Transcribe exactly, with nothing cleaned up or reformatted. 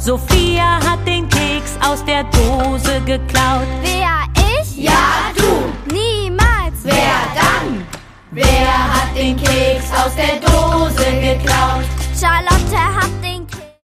Sophia hat den Keks aus der Dose geklaut. Wer, ich? Ja, du! Niemals! Wer dann? Wer hat den Keks aus der Dose geklaut? Charlotte hat den